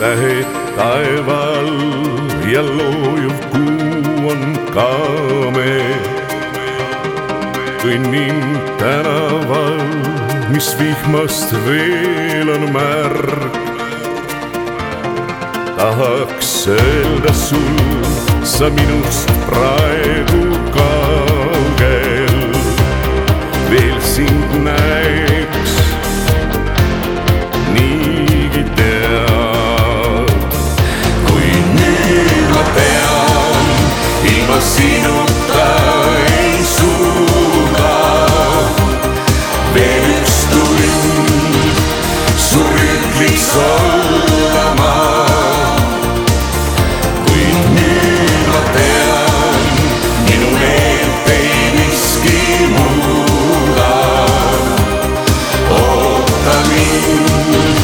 tähed taeval ja loojuv kuu on kaame. Kõnnin tänaval, mis vihmast veel on märg. Tahaks öelda sul, sa minust praegu kaugel. Veel sind näeks, niigi tead. Kui nüüd ma pean, ilma sinuta ei suuda. Veel üks tund, su rütmiks olla ma. Kui nüüd ma tean, minu meelt ei miski muuda. Oota mind,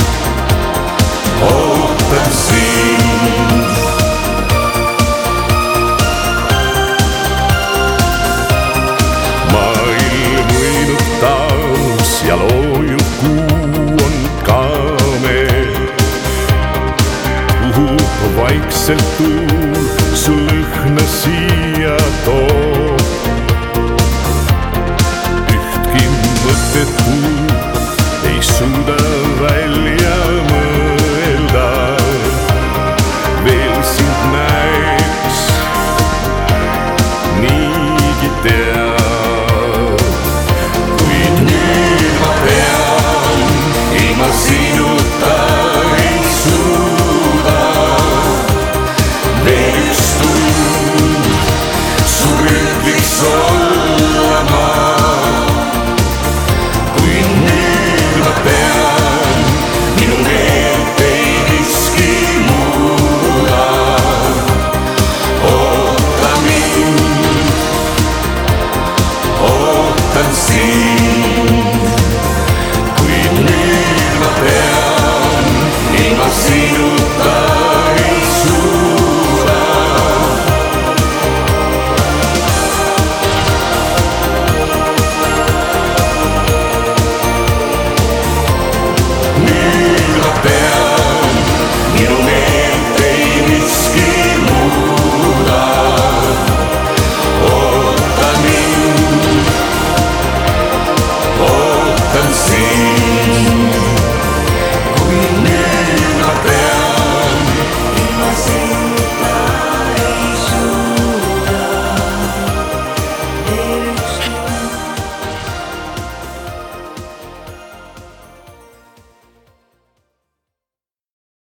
ootan sind. Maailm uinud taas ja loojuv kuu on kaame. Puhub vaikselt tuul, su lõhna siin.